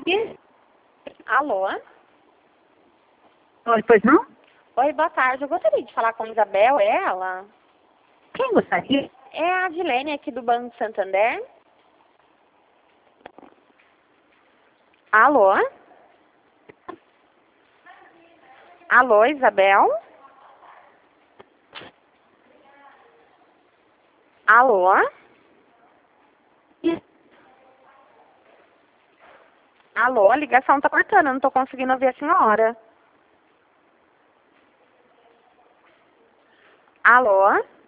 E? Alô? Oi, pois não? Oi, boa tarde. Eu gostaria de falar com a Isabel, é ela? Quem gostaria? É a Adilene aqui do Banco Santander. Alô? Alô, Isabel? Alô? E? Alô, a ligação tá cortando, eu não tô conseguindo ouvir a senhora. Alô?